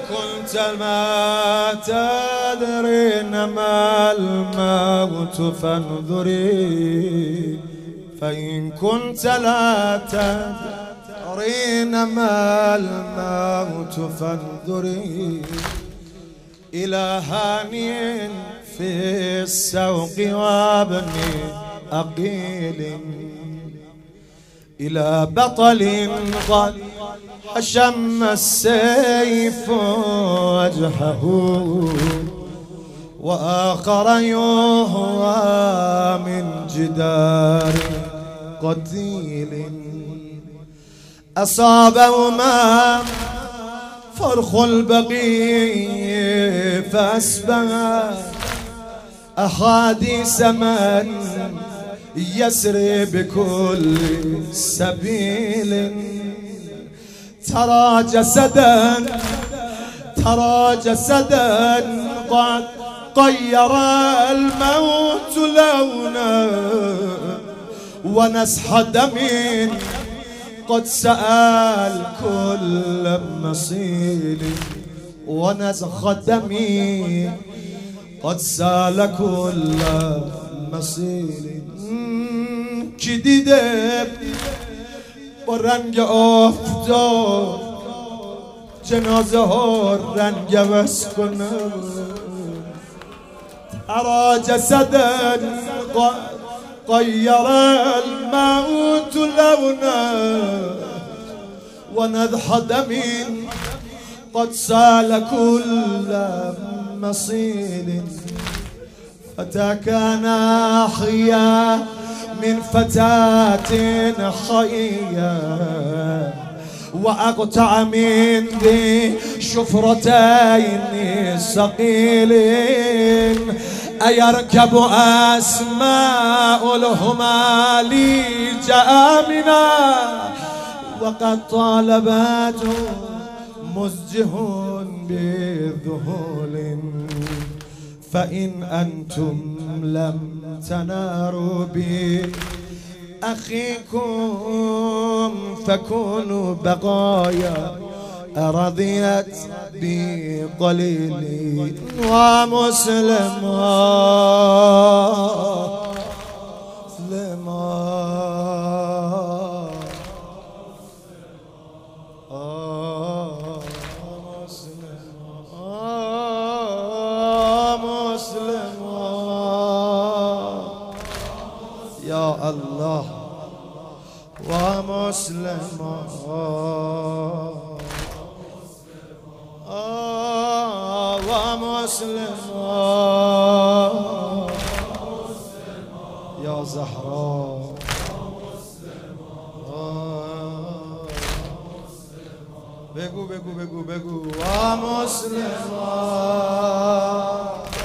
كنت ما تدرين ما الموت فانظري، فإن كنت لا تدرين ما الموت فانظري إلى هاني في السوق وابن أقيل، إلى بطل قد حشم السيف وجهه، وآخر يهوى من جدار قتيل، أصابهما فرخ البقيع فأسبها أحاديث من يسري بكل سبيل. ترى جسدا قد طير الموت لونه، ونسح دم قد سأل كل مصيل، ونزخ دم قد سال كل مصيل. کی دیده با رنگ آفتاب جنازه ها رنگ عوض کنه؟ ترى جسدا غير الموت لونه، ونذح دم قد سال كل مصيل. فتى كان أحيا من فتاة حية، وأقطع من ذي شفرتين ثقيلين، أيركب أسماء الهمال جامنا، وقد طالبته مزجه بذهول. فإن أنتم لم تناروا بأخيكم فكونوا بقايا رضيت بقليل. ومسلما يا الله ومسلما ومسلما يا زهراء بگو ومسلما